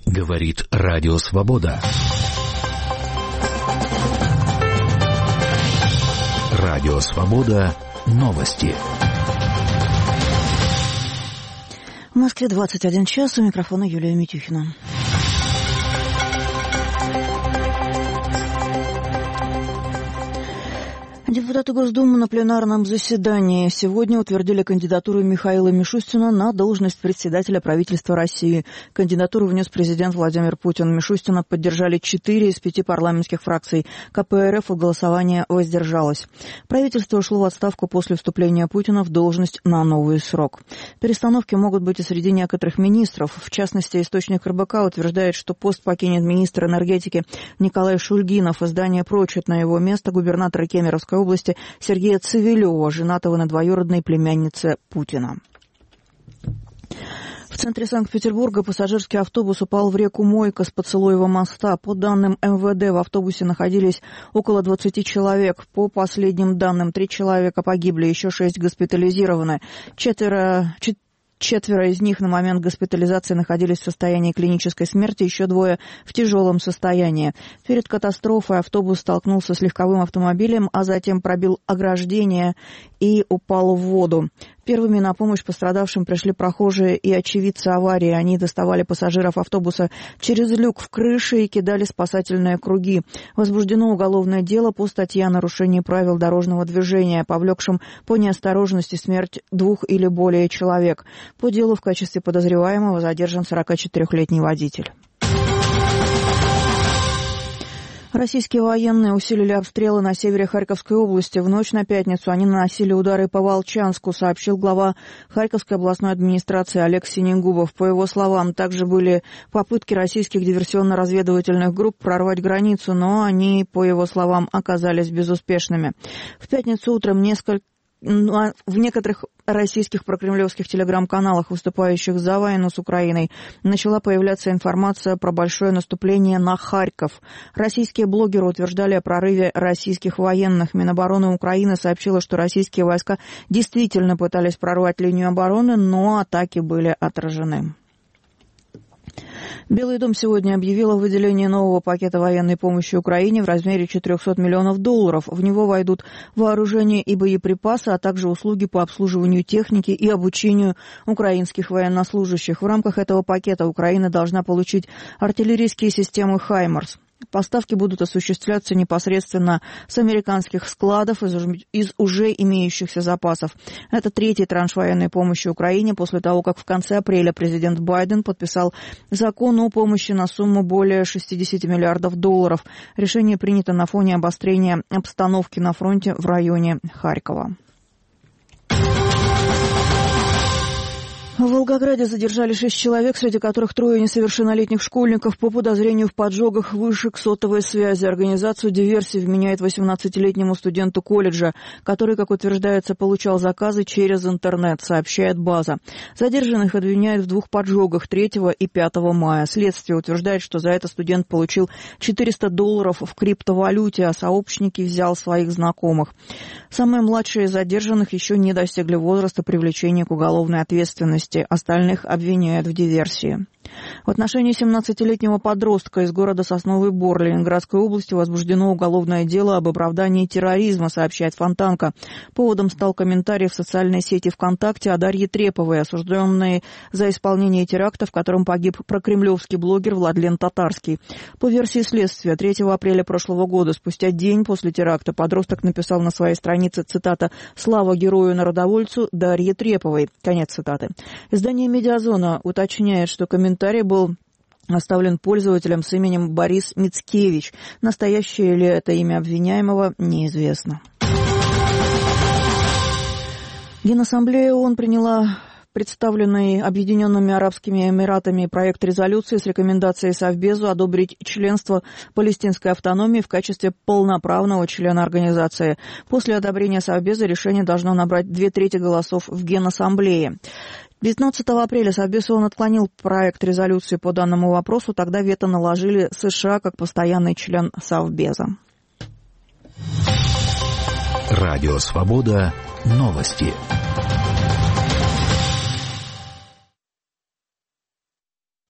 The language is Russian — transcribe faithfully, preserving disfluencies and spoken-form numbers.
Говорит Радио Свобода. Радио Свобода. Новости. В Москве двадцать один час. У микрофона Юлия Митюхина. Депутаты Госдумы на пленарном заседании сегодня утвердили кандидатуру Михаила Мишустина на должность председателя правительства России. Кандидатуру внес президент Владимир Путин. Мишустина поддержали четыре из пяти парламентских фракций. ка пэ эр эф от голосования воздержалось. Правительство ушло в отставку после вступления Путина в должность на новый срок. Перестановки могут быть и среди некоторых министров. В частности, источник эр бэ ка утверждает, что пост покинет министр энергетики Николай Шульгинов. Издание прочит на его место губернатора Кемеровской области Сергея Цивилева, женатого на двоюродной племяннице Путина. В центре Санкт-Петербурга пассажирский автобус упал в реку Мойка с Поцелуева моста. По данным эм вэ дэ, в автобусе находились около двадцати человек. По последним данным, три человека погибли, еще шесть госпитализированы. Четверо... Четверо из них на момент госпитализации находились в состоянии клинической смерти, еще двое в тяжелом состоянии. Перед катастрофой автобус столкнулся с легковым автомобилем, а затем пробил ограждение и упал в воду. Первыми на помощь пострадавшим пришли прохожие и очевидцы аварии. Они доставали пассажиров автобуса через люк в крыше и кидали спасательные круги. Возбуждено уголовное дело по статье о нарушении правил дорожного движения, повлекшем по неосторожности смерть двух или более человек. По делу в качестве подозреваемого задержан сорокачетырёхлетний водитель. Российские военные усилили обстрелы на севере Харьковской области. В ночь на пятницу они наносили удары по Волчанску, сообщил глава Харьковской областной администрации Олег Синегубов. По его словам, также были попытки российских диверсионно-разведывательных групп прорвать границу, но они, по его словам, оказались безуспешными. В пятницу утром несколько В некоторых российских прокремлевских телеграм-каналах, выступающих за войну с Украиной, начала появляться информация про большое наступление на Харьков. Российские блогеры утверждали о прорыве российских военных. Минобороны Украины сообщила, что российские войска действительно пытались прорвать линию обороны, но атаки были отражены. Белый дом сегодня объявил о выделении нового пакета военной помощи Украине в размере четырехсот миллионов долларов. В него войдут вооружение и боеприпасы, а также услуги по обслуживанию техники и обучению украинских военнослужащих. В рамках этого пакета Украина должна получить артиллерийские системы «Хаймарс». Поставки будут осуществляться непосредственно с американских складов из, из уже имеющихся запасов. Это третий транш военной помощи Украине после того, как в конце апреля президент Байден подписал закон о помощи на сумму более шестидесяти миллиардов долларов. Решение принято на фоне обострения обстановки на фронте в районе Харькова. В Волгограде задержали шесть человек, среди которых трое несовершеннолетних школьников по подозрению в поджогах вышек сотовой связи. Организацию диверсии вменяет восемнадцатилетнему студенту колледжа, который, как утверждается, получал заказы через интернет, сообщает «База». Задержанных обвиняют в двух поджогах третьего и пятого мая. Следствие утверждает, что за это студент получил четыреста долларов в криптовалюте, а сообщники взял своих знакомых. Самые младшие из задержанных еще не достигли возраста привлечения к уголовной ответственности. Остальных обвиняют в диверсии. В отношении семнадцатилетнего подростка из города Сосновый Бор Ленинградской области возбуждено уголовное дело об оправдании терроризма, сообщает Фонтанка. Поводом стал комментарий в социальной сети ВКонтакте о Дарье Треповой, осужденной за исполнение теракта, в котором погиб прокремлевский блогер Владлен Татарский. По версии следствия, третьего апреля прошлого года, спустя день после теракта, подросток написал на своей странице, цитата, «Слава герою-народовольцу Дарье Треповой». Конец цитаты. Издание «Медиазона» уточняет, что комментарий был оставлен пользователем с именем Борис Мицкевич. Настоящее ли это имя обвиняемого, неизвестно. Генассамблея ООН приняла представленный Объединенными Арабскими Эмиратами проект резолюции с рекомендацией Совбезу одобрить членство палестинской автономии в качестве полноправного члена организации. После одобрения Совбеза решение должно набрать две трети голосов в Генассамблее. девятнадцатого апреля Совбез ООН отклонил проект резолюции по данному вопросу. Тогда вето наложили США как постоянный член Совбеза. Радио Свобода. Новости.